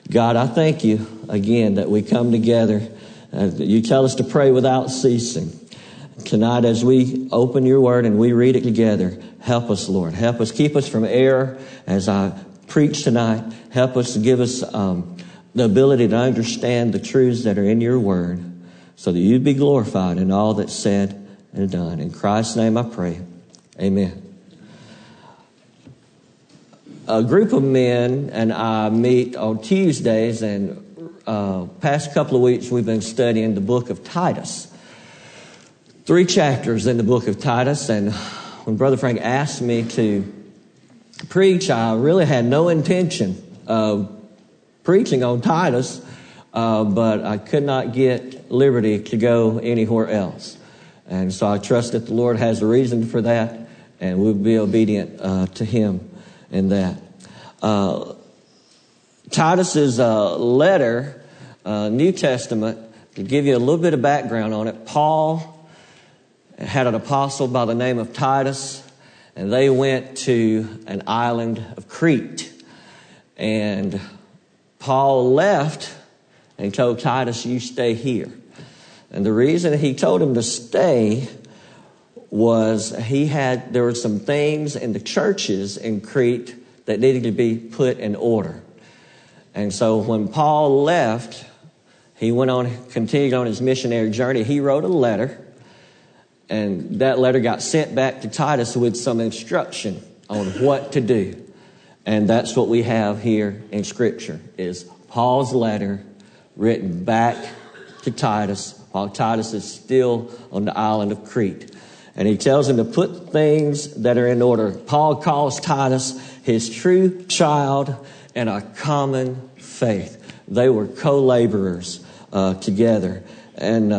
God, I thank you again that we come together. You tell us to pray without ceasing. Tonight, as we open your word and we read it together, help us, Lord. Help us, keep us from error as I preach tonight. Help us to give us the ability to understand the truths that are in your word so that you'd be glorified in all that's said and done. In Christ's name I pray. Amen. A group of men and I meet on Tuesdays, and past couple of weeks we've been studying the book of Titus. 3 chapters in the book of Titus, and when Brother Frank asked me to preach, I really had no intention of preaching on Titus, but I could not get liberty to go anywhere else. And so I trust that the Lord has a reason for that, and we'll be obedient to him in that. Titus's letter, New Testament, to give you a little bit of background on it, Paul had an apostle by the name of Titus, and they went to an island of Crete. And Paul left and told Titus, you stay here. And the reason he told him to stay was there were some things in the churches in Crete that needed to be put in order. And so when Paul left, he continued on his missionary journey. He wrote a letter, and that letter got sent back to Titus with some instruction on what to do. And that's what we have here in Scripture, is Paul's letter written back to Titus while Titus is still on the island of Crete. And he tells him to put things that are in order. Paul calls Titus his true child in a common faith. They were co-laborers together. And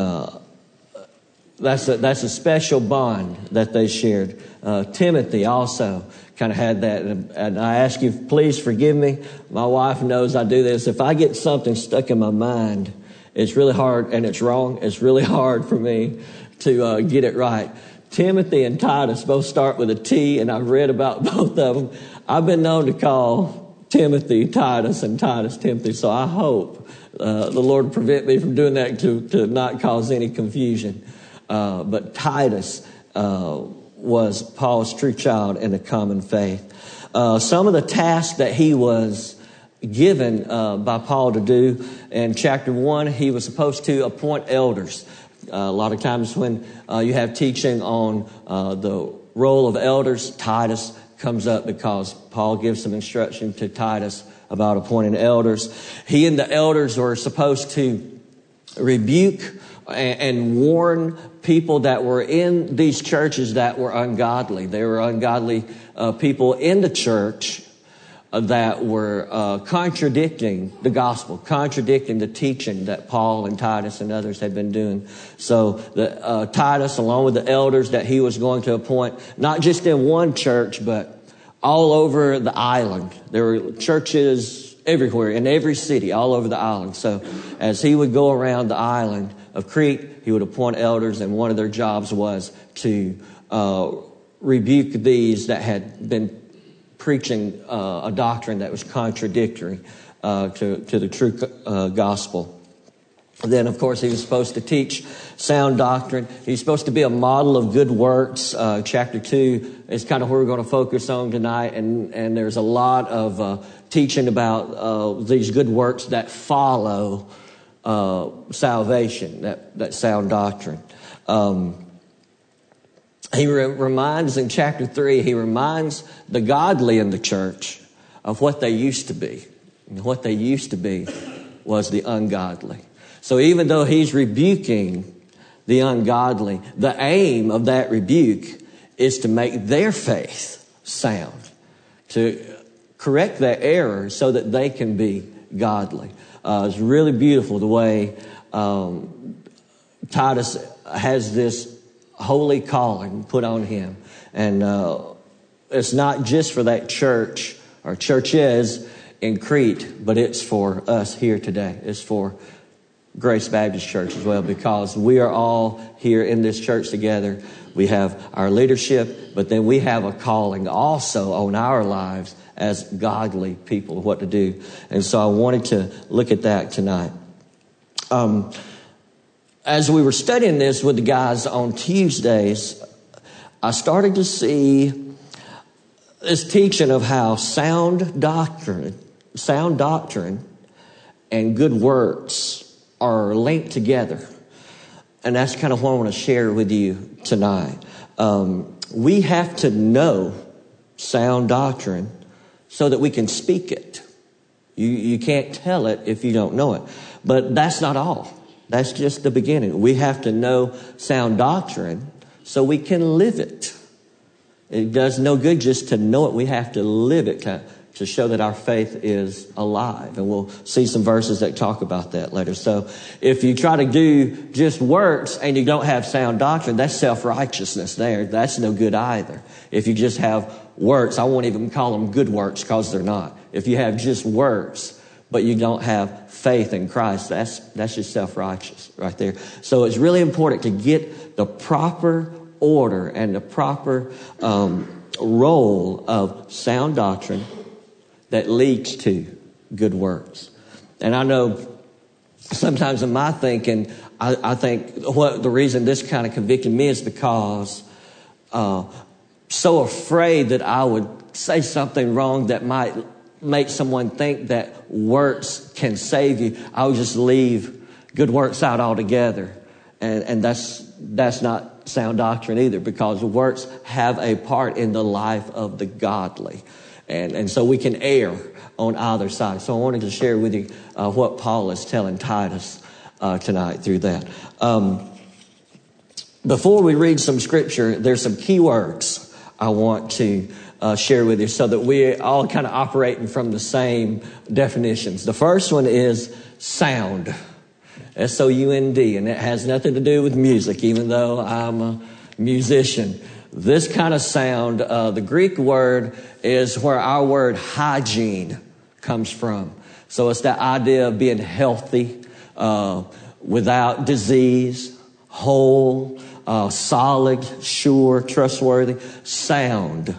that's a special bond that they shared. Timothy also kind of had that. And I ask you, please forgive me. My wife knows I do this. If I get something stuck in my mind, it's really hard, and it's wrong. It's really hard for me to get it right. Timothy and Titus both start with a T, and I've read about both of them. I've been known to call Timothy Titus and Titus Timothy, so I hope the Lord prevent me from doing that to not cause any confusion. But Titus was Paul's true child in the common faith. Some of the tasks that he was given by Paul to do in chapter 1, he was supposed to appoint elders. A lot of times when you have teaching on the role of elders, Titus comes up because Paul gives some instruction to Titus about appointing elders. He and the elders were supposed to rebuke and warn people that were in these churches that were ungodly. There were ungodly people in the church that were contradicting the gospel, contradicting the teaching that Paul and Titus and others had been doing. So Titus, along with the elders that he was going to appoint, not just in one church, but all over the island. There were churches everywhere, in every city, all over the island. So as he would go around the island of Crete, he would appoint elders, and one of their jobs was to rebuke these that had been preaching a doctrine that was contradictory to the true gospel. Then, of course, he was supposed to teach sound doctrine. He's supposed to be a model of good works. Chapter 2 is kind of where we're going to focus on tonight, and there's a lot of teaching about these good works that follow salvation, that sound doctrine. He reminds in chapter 3, he reminds the godly in the church of what they used to be. And what they used to be was the ungodly. So even though he's rebuking the ungodly, the aim of that rebuke is to make their faith sound, to correct their errors so that they can be godly. It's really beautiful the way Titus has this holy calling put on him. And it's not just for that church or churches in Crete, but it's for us here today. It's for Grace Baptist Church as well, because we are all here in this church together. We have our leadership, but then we have a calling also on our lives as godly people, what to do. And so I wanted to look at that tonight. As we were studying this with the guys on Tuesdays, I started to see this teaching of how sound doctrine and good works are linked together. And that's kind of what I want to share with you tonight. We have to know sound doctrine so that we can speak it. You can't tell it if you don't know it. But that's not all. That's just the beginning. We have to know sound doctrine so we can live it. It does no good just to know it. We have to live it to show that our faith is alive. And we'll see some verses that talk about that later. So if you try to do just works and you don't have sound doctrine, that's self-righteousness there. That's no good either. If you just have works, I won't even call them good works because they're not. If you have just works, but you don't have faith in Christ, that's just self-righteous right there. So it's really important to get the proper order and the proper role of sound doctrine that leads to good works. And I know sometimes in my thinking, I think what the reason this kind of convicted me is because so afraid that I would say something wrong that might make someone think that works can save you. I would just leave good works out altogether. And that's not sound doctrine either, because works have a part in the life of the godly. And so we can err on either side. So I wanted to share with you what Paul is telling Titus tonight through that. Before we read some scripture, there's some key words I want to share with you so that we all kind of operating from the same definitions. The first one is sound. S-O-U-N-D, and it has nothing to do with music, even though I'm a musician. This kind of sound, the Greek word is where our word hygiene comes from. So it's that idea of being healthy, without disease, whole, solid, sure, trustworthy, sound.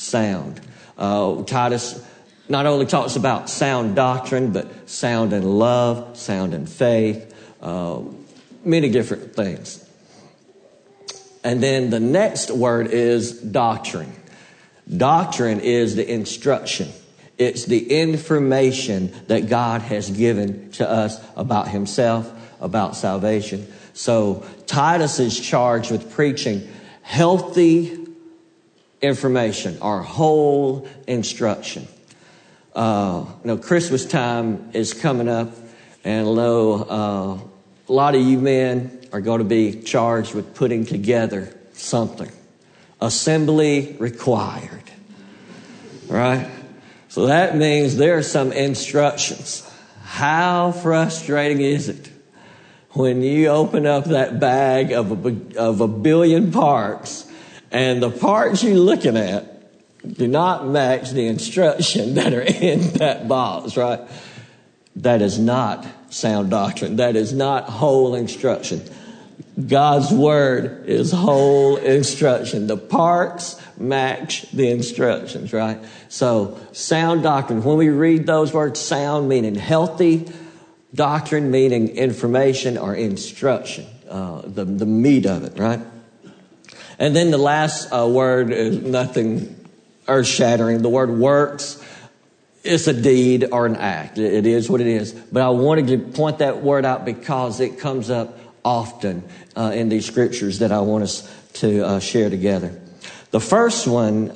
Titus not only talks about sound doctrine, but sound in love, sound in faith, many different things. And then the next word is doctrine. Doctrine is the instruction. It's the information that God has given to us about himself, about salvation. So Titus is charged with preaching healthy information or whole instruction. Christmas time is coming up, and a lot of you men are going to be charged with putting together something. Assembly required. Right? So that means there are some instructions. How frustrating is it when you open up that bag of a billion parts and the parts you're looking at do not match the instruction that are in that box, right? That is not sound doctrine. That is not whole instruction. God's word is whole instruction. The parts match the instructions, right? So sound doctrine, when we read those words, sound meaning healthy, doctrine meaning information or instruction, the meat of it, right? And then the last word is nothing earth-shattering. The word works. It's a deed or an act. It is what it is. But I wanted to point that word out because it comes up often in these scriptures that I want us to share together. The first one,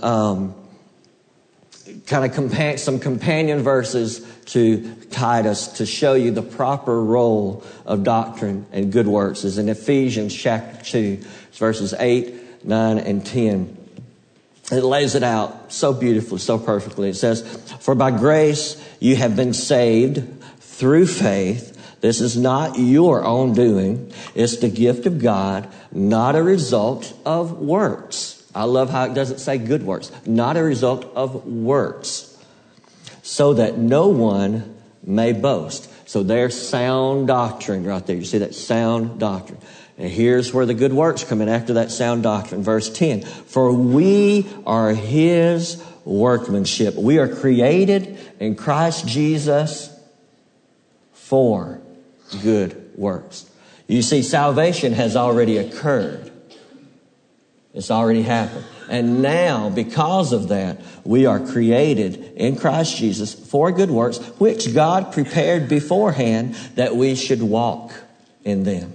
kind of some companion verses to Titus to show you the proper role of doctrine and good works is in Ephesians chapter 2, verses 8, 9, and 10. It lays it out so beautifully, so perfectly. It says, "For by grace you have been saved through faith. This is not your own doing. It's the gift of God, not a result of works." I love how it doesn't say good works. Not a result of works. "So that no one may boast." So there's sound doctrine right there. You see that sound doctrine. And here's where the good works come in after that sound doctrine. Verse 10, "For we are his workmanship. We are created in Christ Jesus for good works. You see, salvation has already occurred. It's already happened. And now, because of that, we are created in Christ Jesus for good works, which God prepared beforehand that we should walk in them.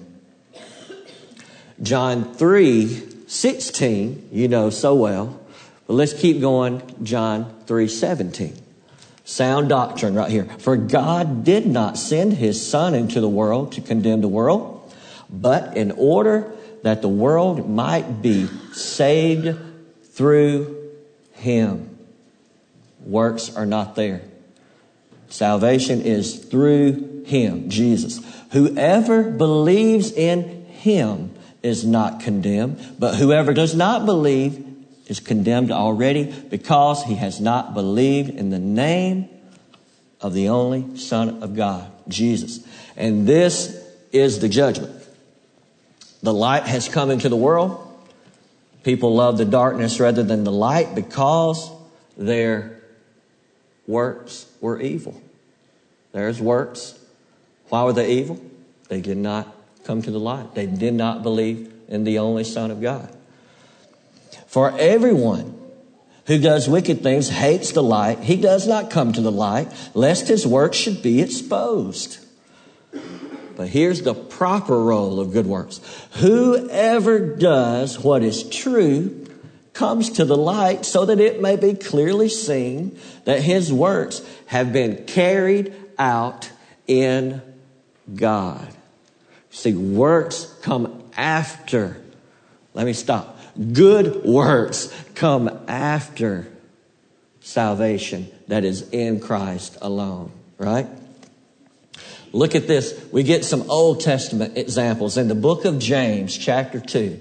John 3:16, you know so well. But let's keep going. John 3:17. Sound doctrine right here. For God did not send his Son into the world to condemn the world, but in order that the world might be saved through him. Works are not there. Salvation is through him, Jesus. Whoever believes in him is not condemned, but whoever does not believe is condemned already because he has not believed in the name of the only Son of God, Jesus. And this is the judgment. The light has come into the world. People love the darkness rather than the light because their works were evil. There's works. Why were they evil? They did not come to the light. They did not believe in the only Son of God. For everyone who does wicked things hates the light. He does not come to the light, lest his work should be exposed. But here's the proper role of good works. Whoever does what is true comes to the light so that it may be clearly seen that his works have been carried out in God. See, works come after. Let me stop. Good works come after salvation that is in Christ alone, right? Look at this. We get some Old Testament examples. In the book of James, chapter 2,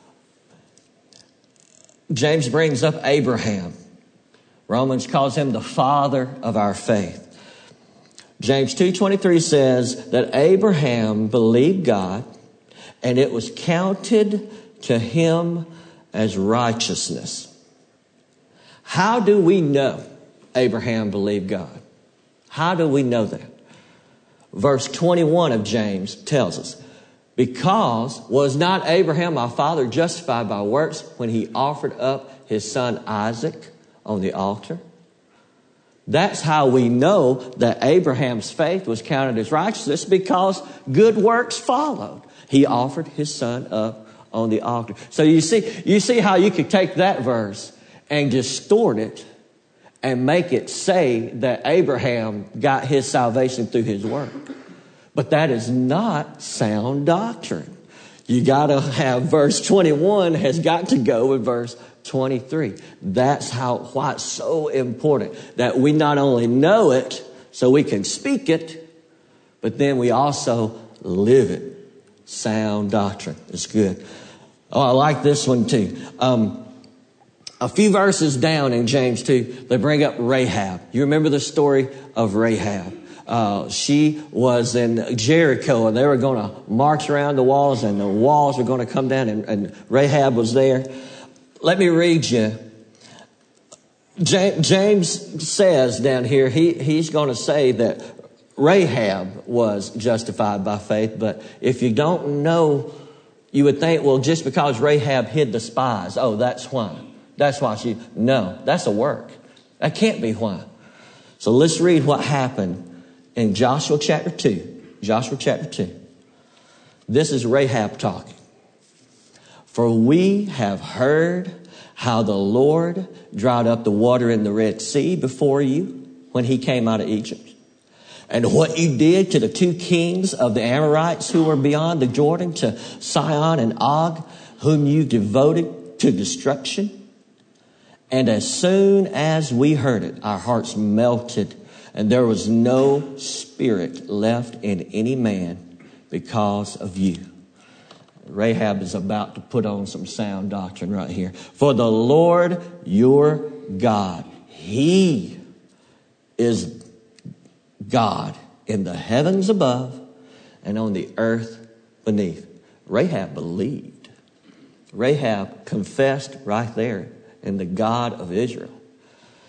James brings up Abraham. Romans calls him the father of our faith. James 2:23 says that Abraham believed God, and it was counted to him as righteousness. How do we know Abraham believed God? How do we know that? Verse 21 of James tells us, because was not Abraham our father justified by works when he offered up his son Isaac on the altar? That's how we know that Abraham's faith was counted as righteousness, because good works followed. He offered his son up on the altar. So you see how you could take that verse and distort it and make it say that Abraham got his salvation through his work. But that is not sound doctrine. You got to have verse 21 has got to go with verse 23. That's why it's so important that we not only know it so we can speak it, but then we also live it. Sound doctrine is good. Oh, I like this one too. A few verses down in James 2, they bring up Rahab. You remember the story of Rahab? She was in Jericho, and they were going to march around the walls, and the walls were going to come down, and Rahab was there. Let me read you. James says down here, he's going to say that Rahab was justified by faith, but if you don't know, you would think, well, just because Rahab hid the spies, oh, that's why. That's why no, that's a work. That can't be why. So let's read what happened in Joshua chapter 2. Joshua chapter 2. This is Rahab talking. For we have heard how the Lord dried up the water in the Red Sea before you when he came out of Egypt, and what you did to the two kings of the Amorites who were beyond the Jordan, to Sihon and Og, whom you devoted to destruction. And as soon as we heard it, our hearts melted, and there was no spirit left in any man because of you. Rahab is about to put on some sound doctrine right here. For the Lord your God, he is God in the heavens above and on the earth beneath. Rahab believed. Rahab confessed right there in the God of Israel.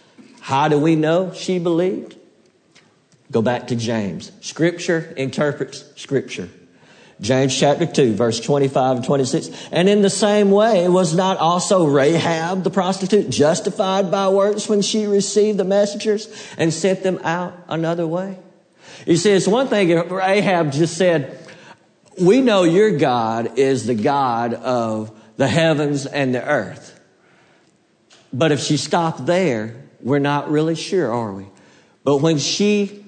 How do we know she believed? Go back to James. Scripture interprets Scripture. James chapter 2, verse 25 and 26. And in the same way, was not also Rahab the prostitute justified by works when she received the messengers and sent them out another way? You see, it's one thing if Rahab just said, we know your God is the God of the heavens and the earth. But if she stopped there, we're not really sure, are we? But when she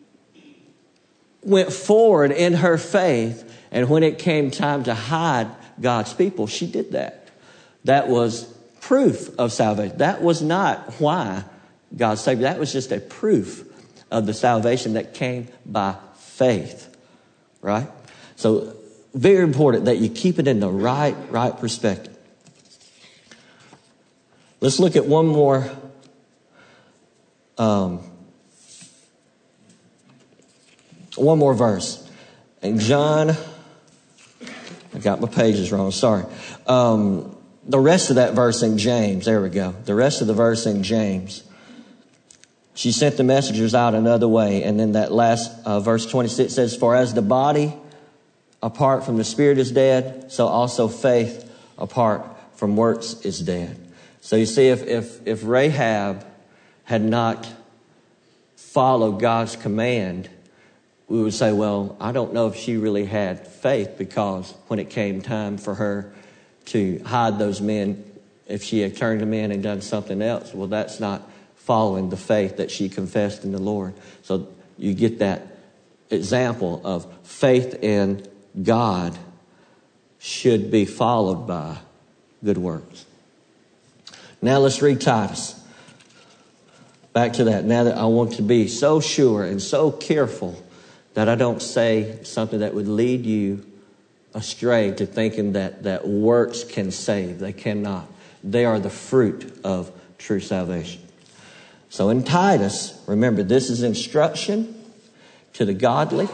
went forward in her faith, and when it came time to hide God's people, she did that. That was proof of salvation. That was not why God saved. That was just a proof of the salvation that came by faith. Right? So very important that you keep it in the right perspective. Let's look at one more verse. In John, I got my pages wrong, sorry. The rest of that verse in James, there we go. The rest of the verse in James. She sent the messengers out another way. And then that last verse 26 says, for as the body apart from the spirit is dead, so also faith apart from works is dead. So you see, if Rahab had not followed God's command, we would say, well, I don't know if she really had faith, because when it came time for her to hide those men, if she had turned them in and done something else, well, that's not following the faith that she confessed in the Lord. So you get that example of faith in God should be followed by good works. Now let's read Titus. Back to that. Now that I want to be so sure and so careful that I don't say something that would lead you astray to thinking that works can save. They cannot. They are the fruit of true salvation. So in Titus, remember, this is instruction to the godly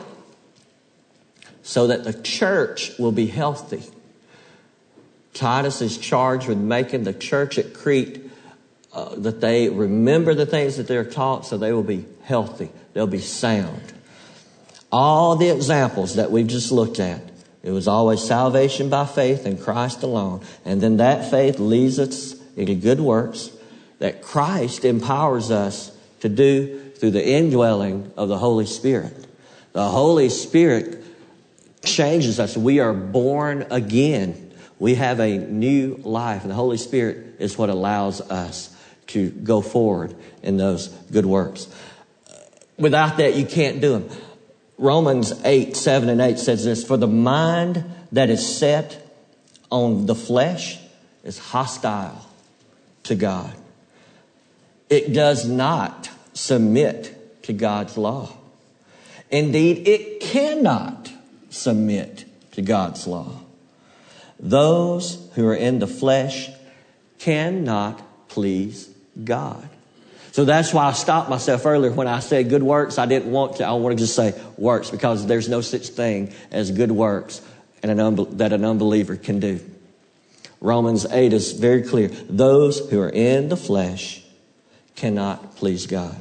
so that the church will be healthy. Titus is charged with making the church at Crete that they remember the things that they're taught, so they will be healthy. They'll be sound. All the examples that we've just looked at, it was always salvation by faith in Christ alone. And then that faith leads us into good works that Christ empowers us to do through the indwelling of the Holy Spirit. The Holy Spirit changes us. We are born again. We have a new life. And the Holy Spirit is what allows us to go forward in those good works. Without that, you can't do them. Romans 8, 7 and 8 says this, for the mind that is set on the flesh is hostile to God. It does not submit to God's law. Indeed, it cannot submit to God's law. Those who are in the flesh cannot please God. So that's why I stopped myself earlier when I said good works. I didn't want to. I want to just say works, because there's no such thing as good works that an unbeliever can do. Romans 8 is very clear. Those who are in the flesh cannot please God.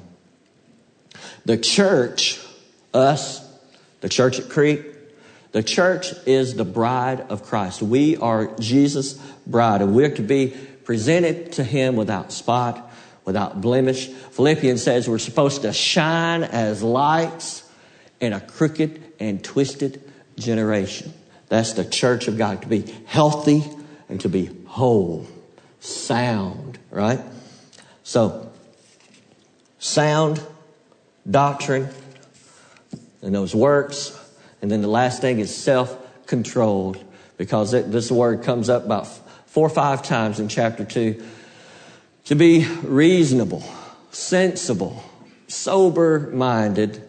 The church, us, the church at Crete, the church is the bride of Christ. We are Jesus' bride, and we're to be presented to him without spot, without blemish. Philippians says we're supposed to shine as lights in a crooked and twisted generation. That's the church of God, to be healthy and to be whole, sound, right? So, sound doctrine and those works. And then the last thing is self-controlled, because this word comes up about 4 or 5 times in chapter 2. To be reasonable, sensible, sober-minded,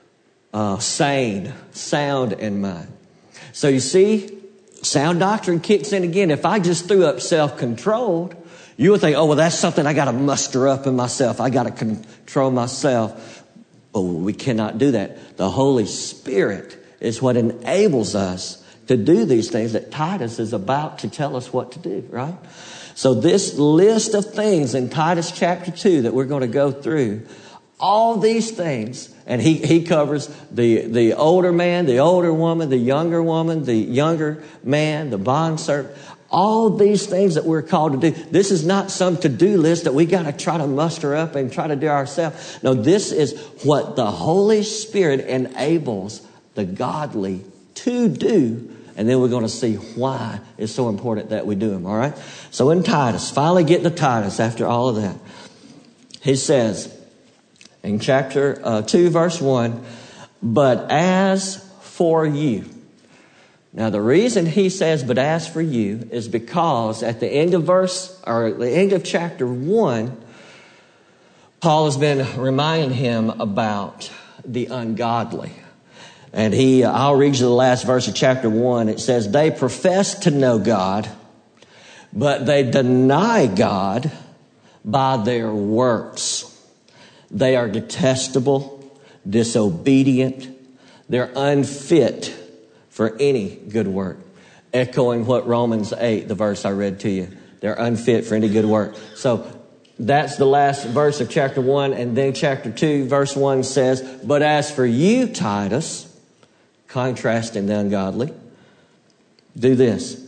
sane, sound in mind. So you see, sound doctrine kicks in again. If I just threw up self-controlled, you would think, oh, well, that's something I got to muster up in myself. I got to control myself. But we cannot do that. The Holy Spirit is what enables us to do these things that Titus is about to tell us what to do, right? So this list of things in Titus chapter 2 that we're going to go through, all these things, and he covers the older man, the older woman, the younger man, the bondservant, all these things that we're called to do. This is not some to-do list that we got to try to muster up and try to do ourselves. No, this is what the Holy Spirit enables the godly to do. And then we're going to see why it's so important that we do them, all right? So in Titus, finally getting to Titus after all of that, he says in chapter 2, verse 1, but as for you. Now the reason he says, but as for you, is because at the end of chapter 1, Paul has been reminding him about the ungodly. And I'll read you the last verse of chapter 1. It says, they profess to know God, but they deny God by their works. They are detestable, disobedient. They're unfit for any good work. Echoing what Romans 8, the verse I read to you. They're unfit for any good work. So that's the last verse of chapter 1. And then chapter 2, verse 1 says, but as for you, Titus, contrasting the ungodly, do this.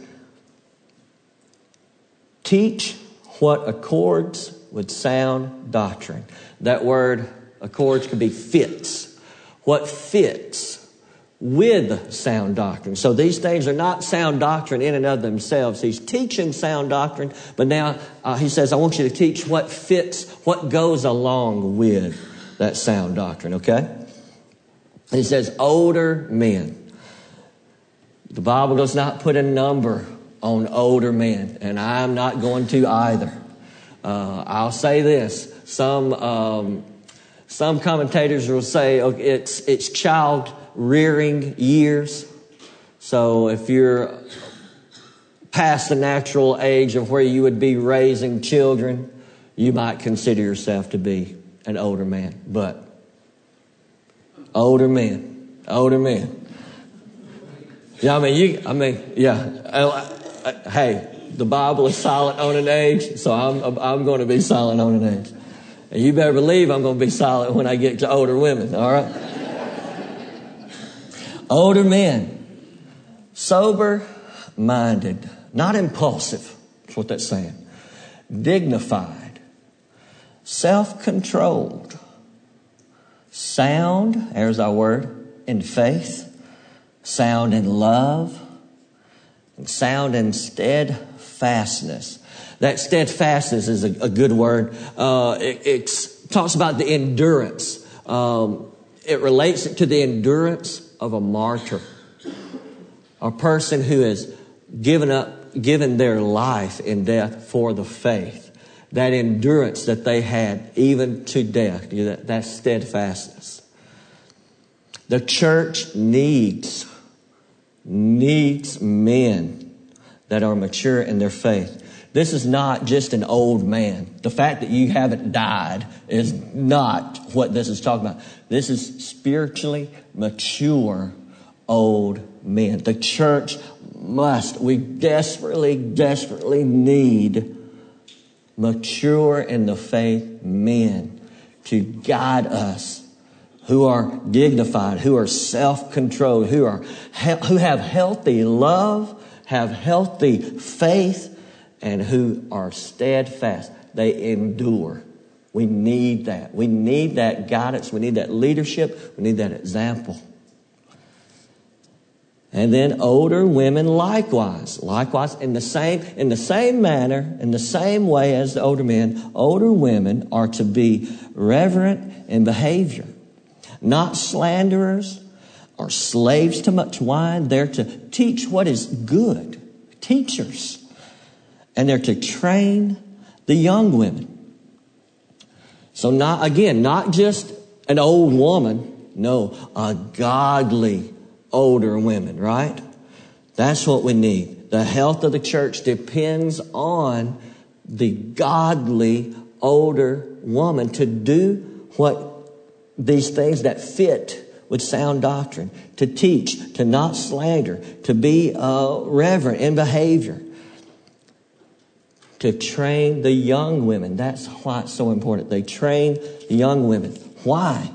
Teach what accords with sound doctrine. That word accords could be fits. What fits with sound doctrine. So these things are not sound doctrine in and of themselves. He's teaching sound doctrine, but now he says, I want you to teach what fits, what goes along with that sound doctrine, okay? He says, older men. The Bible does not put a number on older men, and I'm not going to either. I'll say this. Some commentators will say it's child rearing years. So if you're past the natural age of where you would be raising children, you might consider yourself to be an older man. But older men. Yeah, hey, the Bible is silent on an age, so I'm going to be silent on an age. And you better believe I'm going to be silent when I get to older women, all right? Older men, sober-minded, not impulsive, that's what that's saying. Dignified, self-controlled, sound, there's our word, in faith, sound in love, and sound in steadfastness. That steadfastness is a good word. It talks about the endurance. It relates it to the endurance of a martyr, a person who has given their life in death for the faith. That endurance that they had even to death, that steadfastness. The church needs men that are mature in their faith. This is not just an old man. The fact that you haven't died is not what this is talking about. This is spiritually mature old men. The church we desperately need mature in the faith men to guide us, who are dignified, who are self-controlled, who have healthy love, have healthy faith, and who are steadfast. They endure. We need that. We need that guidance. We need that leadership. We need that example. And then older women likewise in the same manner, in the same way as the older men, older women are to be reverent in behavior, not slanderers or slaves to much wine. They're to teach what is good, teachers. And they're to train the young women. So not just an old woman, no, a godly older women, right? That's what we need. The health of the church depends on the godly older woman to do what these things that fit with sound doctrine, to teach, to not slander, to be reverent in behavior, to train the young women. That's why it's so important. They train the young women. Why?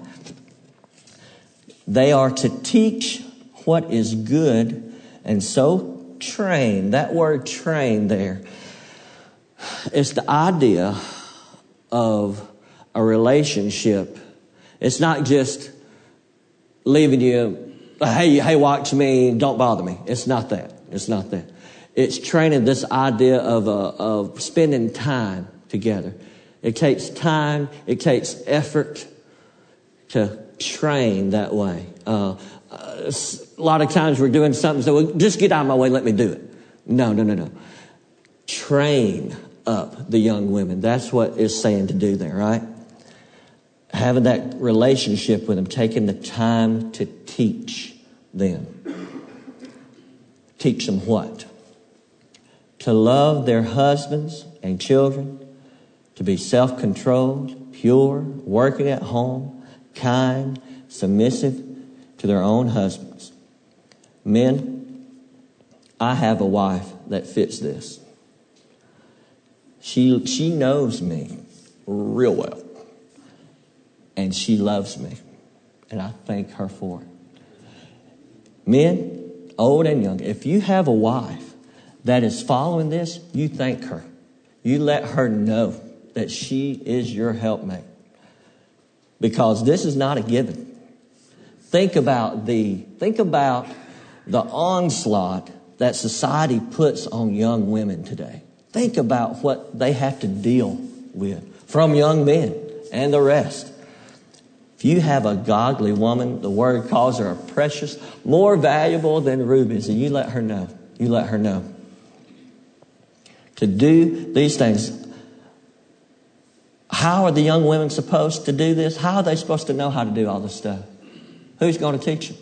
They are to teach what is good and so train. That word train there is the idea of a relationship. It's not just leaving you, hey, watch me, don't bother me. It's not that. It's not that. It's training, this idea of spending time together. It takes time, it takes effort to train that way. A lot of times we're doing something, so well, just get out of my way, let me do it. No. Train up the young women. That's what it's saying to do there, right? Having that relationship with them, taking the time to teach them. Teach them what? To love their husbands and children, to be self-controlled, pure, working at home, kind, submissive to their own husbands. Men, I have a wife that fits this. She knows me real well. And she loves me. And I thank her for it. Men, old and young, if you have a wife that is following this, you thank her. You let her know that she is your helpmate. Because this is not a given. Think about the onslaught that society puts on young women today. Think about what they have to deal with from young men and the rest. If you have a godly woman, the word calls her a precious, more valuable than rubies, and you let her know. You let her know. To do these things. How are the young women supposed to do this? How are they supposed to know how to do all this stuff? Who's going to teach them?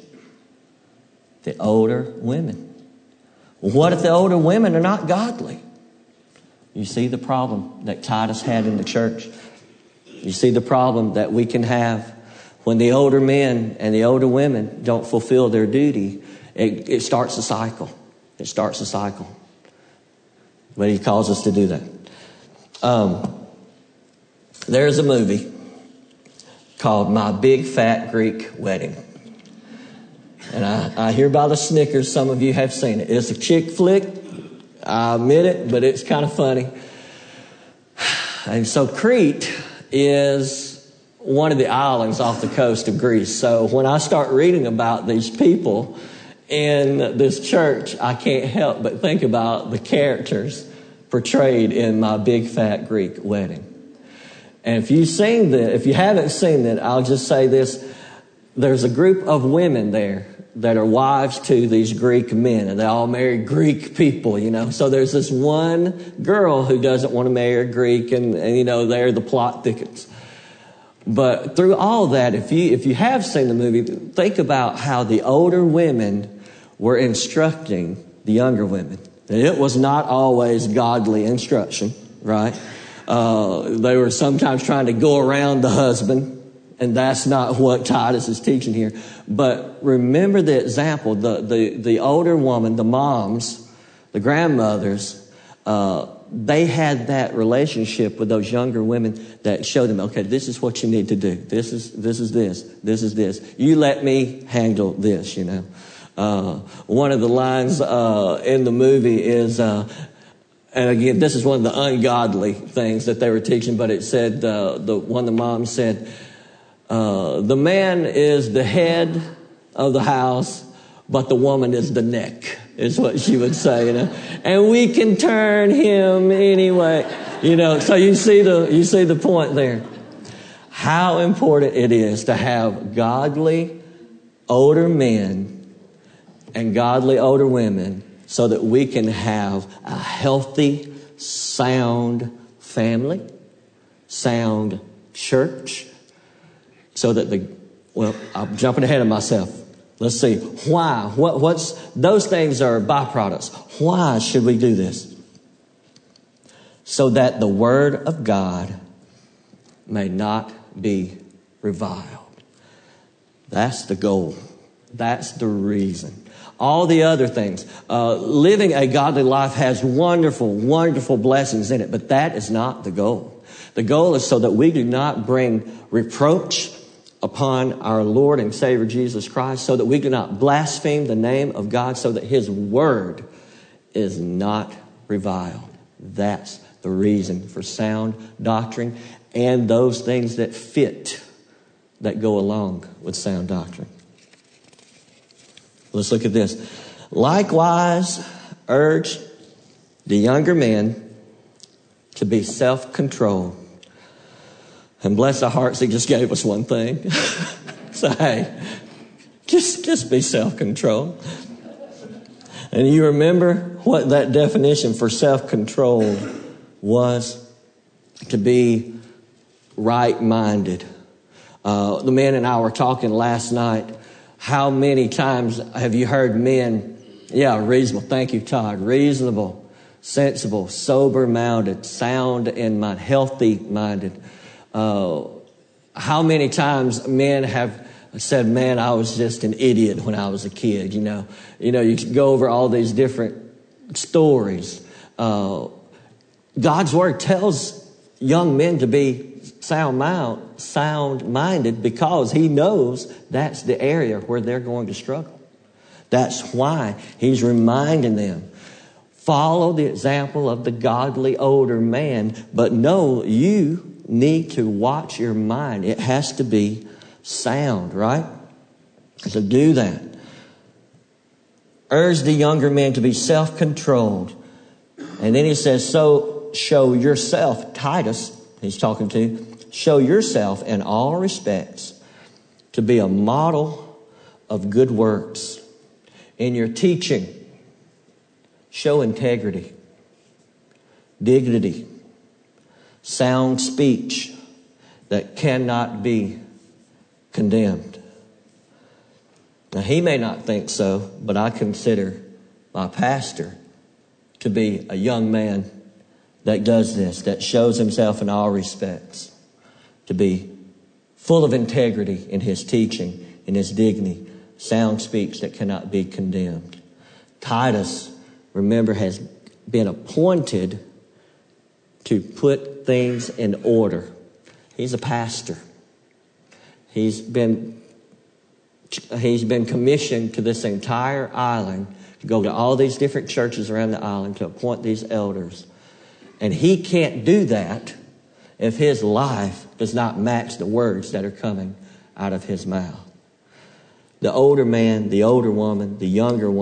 The older women. What if the older women are not godly? You see the problem that Titus had in the church. You see the problem that we can have when the older men and the older women don't fulfill their duty. It starts a cycle. It starts a cycle. But he calls us to do that. There's a movie called My Big Fat Greek Wedding. And I hear by the snickers, some of you have seen it. It's a chick flick. I admit it, but it's kind of funny. And so Crete is one of the islands off the coast of Greece. So when I start reading about these people in this church, I can't help but think about the characters portrayed in My Big Fat Greek Wedding. And if you haven't seen it, I'll just say this. There's a group of women there that are wives to these Greek men, and they all marry Greek people, So there's this one girl who doesn't want to marry a Greek, and they're the plot thickens. But through all that, if you have seen the movie, think about how the older women were instructing the younger women. It was not always godly instruction, right? They were sometimes trying to go around the husband, and that's not what Titus is teaching here. But remember the example, the older woman, the moms, the grandmothers, they had that relationship with those younger women that showed them, okay, this is what you need to do. This is this. You let me handle this, One of the lines in the movie is, and again, this is one of the ungodly things that they were teaching, but it said, one of the moms said, the man is the head of the house, but the woman is the neck, is what she would say, And we can turn him anyway, So you see the point there. How important it is to have godly older men and godly older women so that we can have a healthy, sound family, sound church, so that I'm jumping ahead of myself. Let's see. Why? What's those things are byproducts. Why should we do this? So that the word of God may not be reviled. That's the goal. That's the reason. All the other things. Living a godly life has wonderful, wonderful blessings in it, but that is not the goal. The goal is so that we do not bring reproach upon our Lord and Savior Jesus Christ, so that we do not blaspheme the name of God, so that His word is not reviled. That's the reason for sound doctrine and those things that fit, that go along with sound doctrine. Let's look at this. Likewise, urge the younger men to be self-controlled. And bless our hearts, He just gave us one thing. So, hey, just be self-controlled. And you remember what that definition for self-control was? To be right-minded. The man and I were talking last night. How many times have you heard men, reasonable, thank you, Todd, reasonable, sensible, sober-minded, sound in mind, healthy-minded. How many times men have said, man, I was just an idiot when I was a kid, you know, you go over all these different stories. God's word tells young men to be sound-minded because He knows that's the area where they're going to struggle. That's why He's reminding them, follow the example of the godly older man, but know you need to watch your mind. It has to be sound, right? So do that. Urge the younger men to be self-controlled. And then he says, so show yourself, Titus, he's talking to, show yourself in all respects to be a model of good works. In your teaching, show integrity, dignity, sound speech that cannot be condemned. Now, he may not think so, but I consider my pastor to be a young man that does this, that shows himself in all respects to be full of integrity in his teaching, in his dignity, sound speech that cannot be condemned. Titus, remember, has been appointed to put things in order. He's a pastor. He's been commissioned to this entire island to go to all these different churches around the island to appoint these elders. And he can't do that if his life does not match the words that are coming out of his mouth. The older man, the older woman, the younger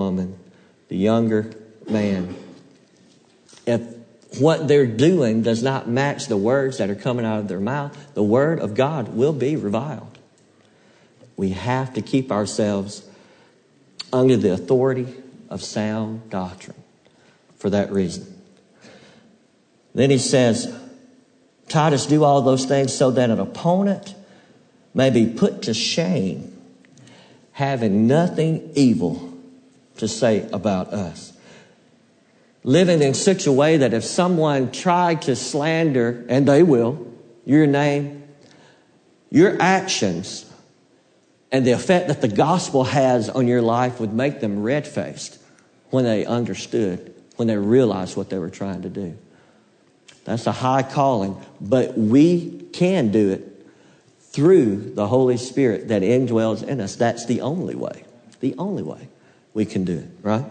man, if what they're doing does not match the words that are coming out of their mouth, the word of God will be reviled. We have to keep ourselves under the authority of sound doctrine for that reason. Then he says, Titus, do all those things so that an opponent may be put to shame, having nothing evil to say about us. Living in such a way that if someone tried to slander, and they will, your name, your actions, and the effect that the gospel has on your life would make them red-faced when they understood, when they realized what they were trying to do. That's a high calling, but we can do it through the Holy Spirit that indwells in us. That's the only way we can do it, right?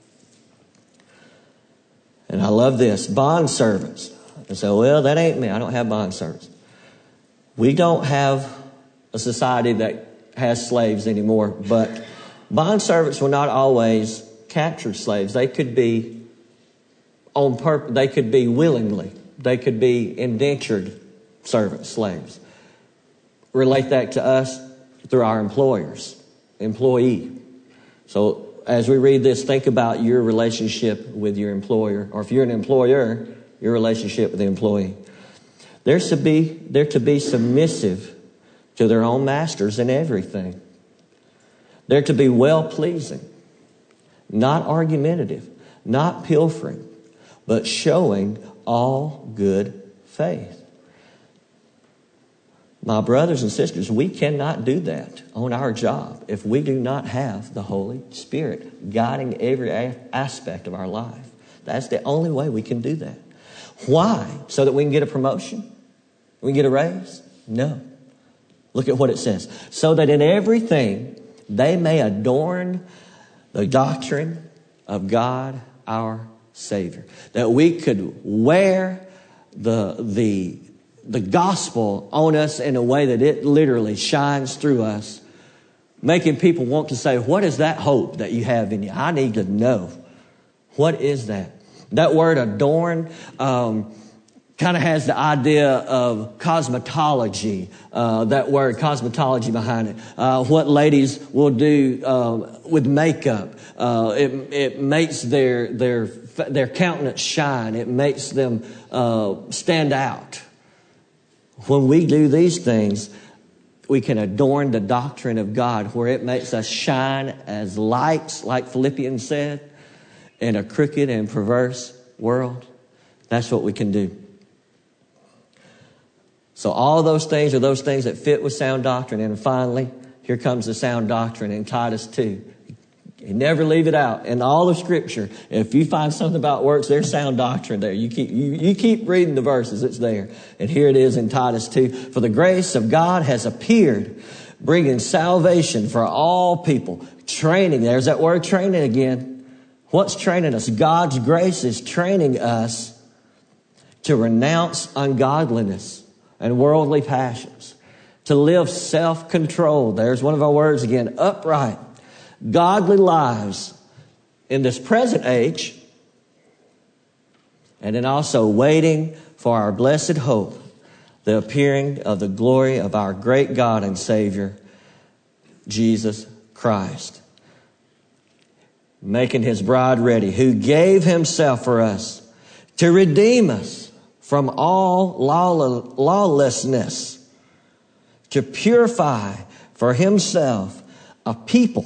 And I love this. Bond servants. I say, well, that ain't me. I don't have bond servants. We don't have a society that has slaves anymore, but bond servants were not always captured slaves. They could be on purpose. They could be willingly. They could be indentured servants, slaves. Relate that to us through our employee. So as we read this, think about your relationship with your employer, or if you're an employer, your relationship with the employee. They're to be submissive to their own masters in everything. They're to be well-pleasing, not argumentative, not pilfering, but showing all good faith. My brothers and sisters, we cannot do that on our job if we do not have the Holy Spirit guiding every aspect of our life. That's the only way we can do that. Why? So that we can get a promotion? We can get a raise? No. Look at what it says. So that in everything they may adorn the doctrine of God our Savior. That we could wear the gospel on us in a way that it literally shines through us, making people want to say, what is that hope that you have in you? I need to know. What is that? That word adorn kind of has the idea of cosmetology, that word cosmetology behind it. What ladies will do with makeup. It makes their countenance shine. It makes them stand out. When we do these things, we can adorn the doctrine of God where it makes us shine as lights, like Philippians said, in a crooked and perverse world. That's what we can do. So all those things are those things that fit with sound doctrine. And finally, here comes the sound doctrine in Titus 2. You never leave it out. In all of Scripture, if you find something about works, there's sound doctrine there. You keep reading the verses, it's there. And here it is in Titus 2. For the grace of God has appeared, bringing salvation for all people. Training, there's that word training again. What's training us? God's grace is training us to renounce ungodliness and worldly passions, to live self-controlled. There's one of our words again, upright, godly lives in this present age, and then also waiting for our blessed hope, the appearing of the glory of our great God and Savior, Jesus Christ. Making his bride ready, who gave himself for us to redeem us from all lawlessness, to purify for himself a people.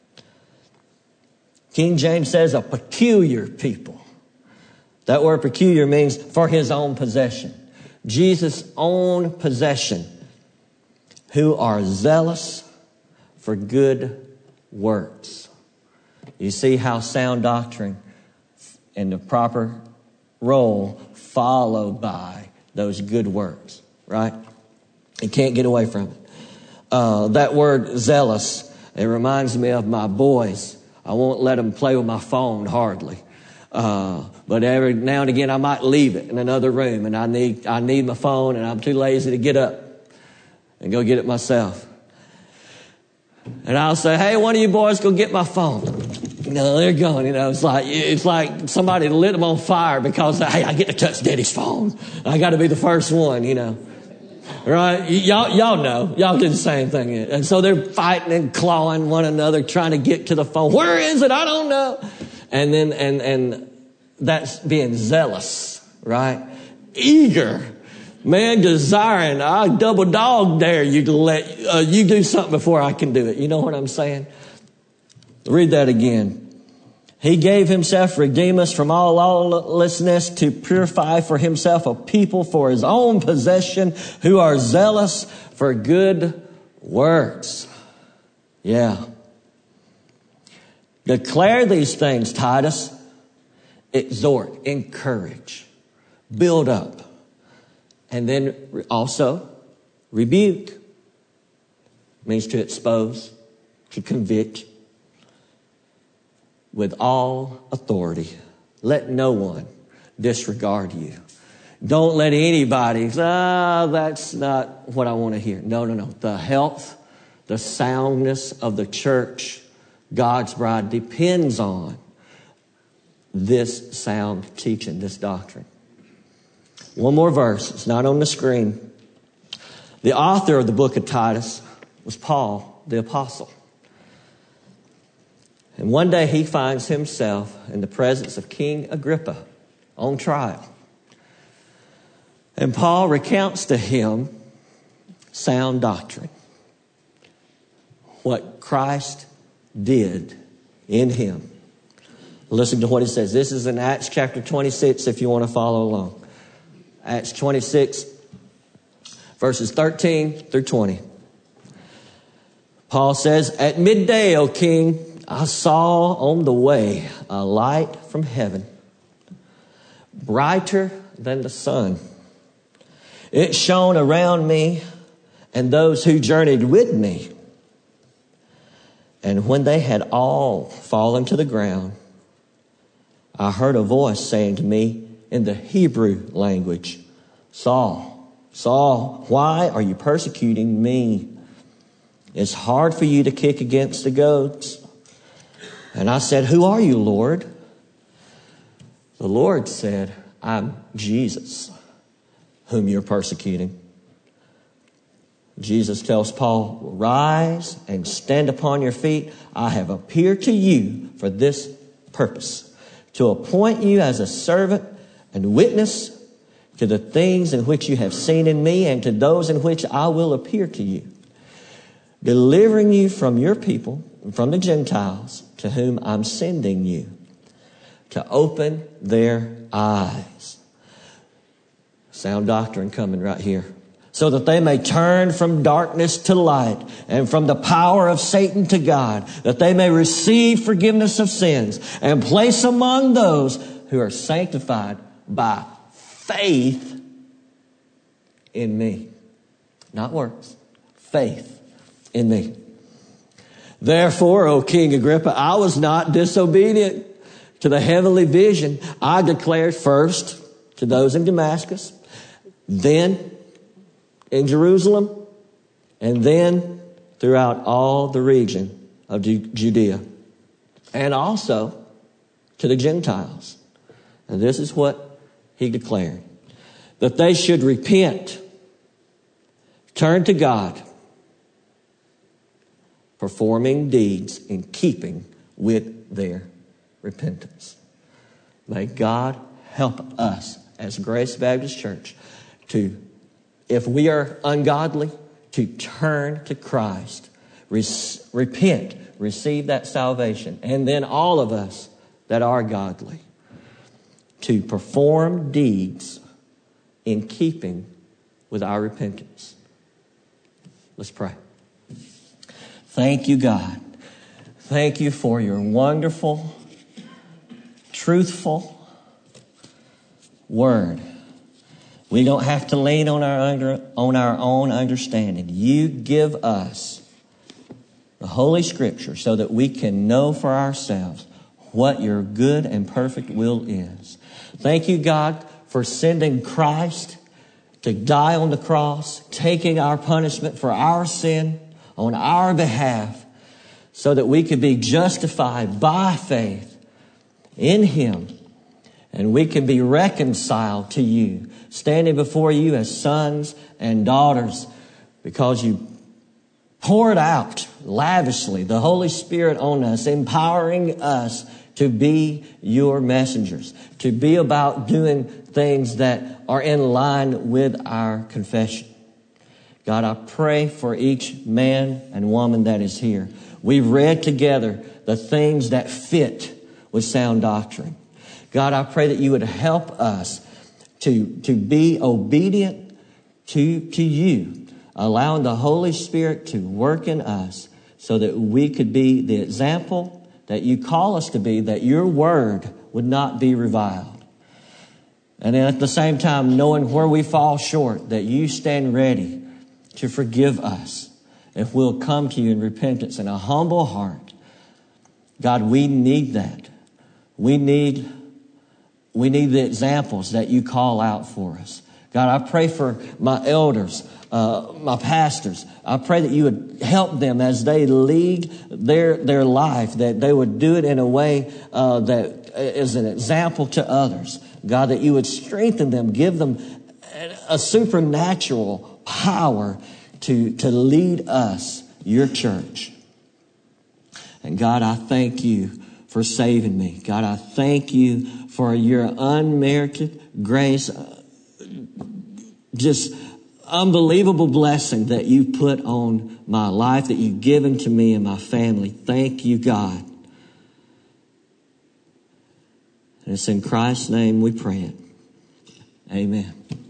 King James says a peculiar people. That word peculiar means for his own possession. Jesus' own possession, who are zealous for good works. You see how sound doctrine and the proper role followed by those good works, right? You can't get away from it. That word zealous, it reminds me of my boys. I won't let them play with my phone hardly. But every now and again I might leave it in another room and I need my phone and I'm too lazy to get up and go get it myself. And I'll say, hey, one of you boys go get my phone. No, they're going, it's like somebody lit them on fire because, hey, I get to touch Daddy's phone. I got to be the first one, Right? Y'all know. Y'all do the same thing. And so they're fighting and clawing one another, trying to get to the phone. Where is it? I don't know. And then, and that's being zealous, right? Eager. Man, desiring. I double dog dare you to let you do something before I can do it. You know what I'm saying? Read that again. He gave himself to redeem us from all lawlessness, to purify for himself a people for his own possession who are zealous for good works. Yeah. Declare these things, Titus. Exhort, encourage, build up. And then also rebuke. Means to expose, to convict. With all authority. Let no one disregard you. Don't let anybody say, that's not what I want to hear. No. The health, the soundness of the church, God's bride, depends on this sound teaching, this doctrine. One more verse. It's not on the screen. The author of the book of Titus was Paul, the apostle. And one day he finds himself in the presence of King Agrippa on trial. And Paul recounts to him sound doctrine. What Christ did in him. Listen to what he says. This is in Acts chapter 26 if you want to follow along. Acts 26 verses 13 through 20. Paul says, "At midday, O king, I saw on the way a light from heaven, brighter than the sun. It shone around me and those who journeyed with me. And when they had all fallen to the ground, I heard a voice saying to me in the Hebrew language, 'Saul, Saul, why are you persecuting me? It's hard for you to kick against the goads.' And I said, 'Who are you, Lord?' The Lord said, 'I'm Jesus, whom you're persecuting.' Jesus tells Paul, 'Rise and stand upon your feet. I have appeared to you for this purpose, to appoint you as a servant and witness to the things in which you have seen in me and to those in which I will appear to you, delivering you from your people and from the Gentiles to whom I'm sending you, to open their eyes.'" Sound doctrine coming right here. "So that they may turn from darkness to light and from the power of Satan to God, that they may receive forgiveness of sins and place among those who are sanctified by faith in me." Not works. Faith in me. "Therefore, O King Agrippa, I was not disobedient to the heavenly vision I declared first to those in Damascus, then in Jerusalem, and then throughout all the region of Judea, and also to the Gentiles." And this is what he declared: "That they should repent, turn to God, performing deeds in keeping with their repentance." May God help us as Grace Baptist Church to, if we are ungodly, to turn to Christ, repent, receive that salvation, and then all of us that are godly to perform deeds in keeping with our repentance. Let's pray. Thank you, God. Thank you for your wonderful, truthful word. We don't have to lean on our own understanding. You give us the Holy Scripture so that we can know for ourselves what your good and perfect will is. Thank you, God, for sending Christ to die on the cross, taking our punishment for our sin on our behalf, so that we could be justified by faith in Him, and we can be reconciled to you, standing before you as sons and daughters, because you poured out lavishly the Holy Spirit on us, empowering us to be your messengers, to be about doing things that are in line with our confession. God, I pray for each man and woman that is here. We've read together the things that fit with sound doctrine. God, I pray that you would help us to be obedient to you, allowing the Holy Spirit to work in us so that we could be the example that you call us to be, that your word would not be reviled. And then at the same time, knowing where we fall short, that you stand ready to forgive us if we'll come to you in repentance and a humble heart. God, we need that. We need the examples that you call out for us. God, I pray for my elders, my pastors. I pray that you would help them as they lead their life, that they would do it in a way that is an example to others. God, that you would strengthen them, give them a supernatural power to lead us, your church. And God, I thank you for saving me. God, I thank you for your unmerited grace, just unbelievable blessing that you put on my life, that you've given to me and my family. Thank you, God. And it's in Christ's name we pray it. Amen.